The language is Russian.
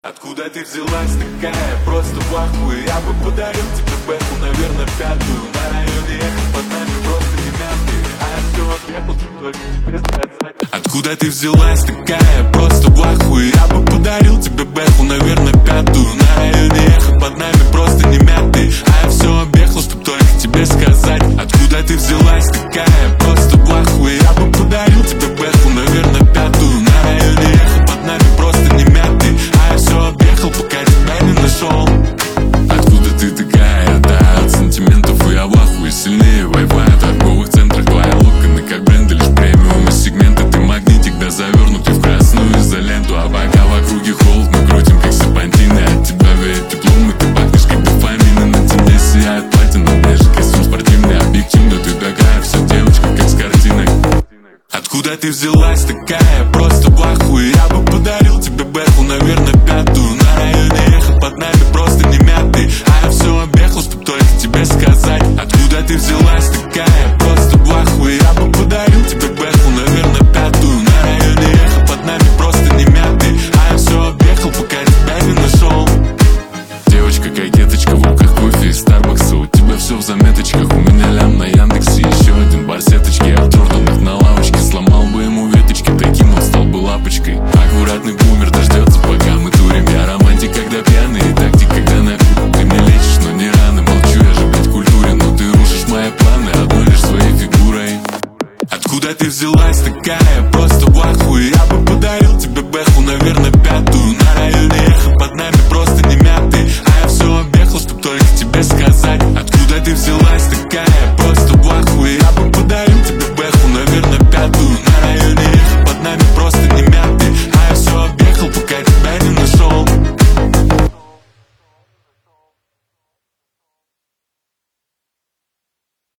Откуда ты взялась такая, просто в ахуе? Я бы подарил тебе бэху, наверное, пятую. На районе эхо, под нами просто не мятые. А я все объехал, чтобы только тебе сказать. Откуда ты взялась такая, просто в ахуе? Я бы подарил тебе бэху, наверное, пятую. На районе эхо, под нами просто не мятые. А я все объехал, чтобы только тебе сказать. Откуда ты взялась такая, просто в ахуе? Я бы подарил тебе бэху, наверное, пятую. На районе эхо, под нами просто не мятые. Объехал, пока тебя не нашел. Откуда ты такая? Да, от сантиментов и я в ахуе. Сильнее Wi-Fi в торговых центрах. Твои локоны как бренды, лишь премиум из сегмента. Ты магнитик, да завернутый в красную изоленту. А пока в округе холод, мы крутим как серпантины. От тебя веет теплом, и ты пахнешь как дофамин. На тебе сияет платина, ближе костюм спортивный. Объективно ты такая, вся девочка как с картинок. Откуда ты взялась такая, просто в ахуе? Я бы подарил тебе бэху, наверное, пятую. На районе эхо, под нами просто не мятые. А я все объехал, чтоб только тебе сказать. Откуда ты взялась такая, просто в ахуе? Я бы подарил тебе бэху, наверное, пятую. На районе эхо, под нами просто не мятые. А я все объехал, пока тебя не нашел. Девочка, кокеточка, в руках кофе из Старбакса. У тебя все в заметочках, у меня лям на Яндексе. Еще один бар сеточки, от Джорданов на лавочке. Сломал бы ему веточки, таким он стал бы лапочкой. Аккуратный бумер дождется, пока мы турим. Я романтик, когда пьяный, и тактик, когда на круг. Ты мне лечишь, но не рано, молчу, я же, блядь, культурен. Но ты рушишь мои планы одной лишь своей фигурой. Откуда ты взялась такая,